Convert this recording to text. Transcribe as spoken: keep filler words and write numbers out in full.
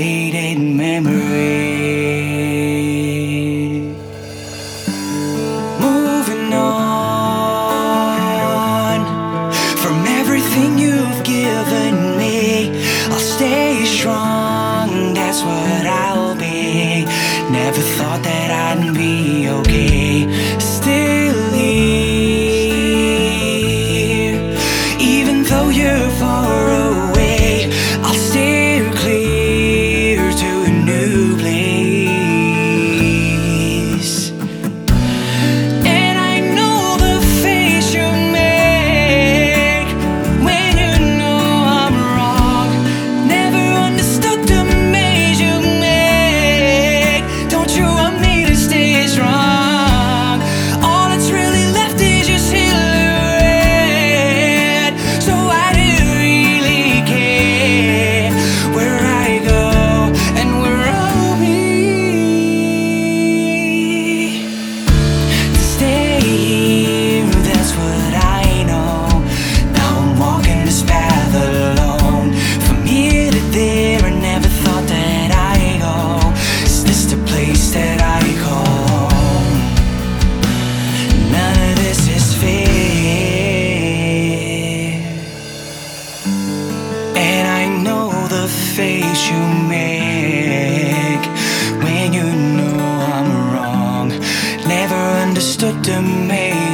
faded memory. Moving on from everything you've given me, I'll stay strong, that's what I'll be. Never thought that I'd be okay, still here. Even though you're far away, I'll steer clear to a new place. And I know the face you make when you know I'm wrong. Never understood the maze you make. Don't you want me to stay strong? All that's really left is your silhouette. So I do really care where I go and where I'll be. To stay here, that's what I know. Now I'm walking this path alone. From here to there, I never thought that I'd go. Is this the place that I call home? None of this is fair. And I know the face you make when you know I'm wrong. Never understood the maze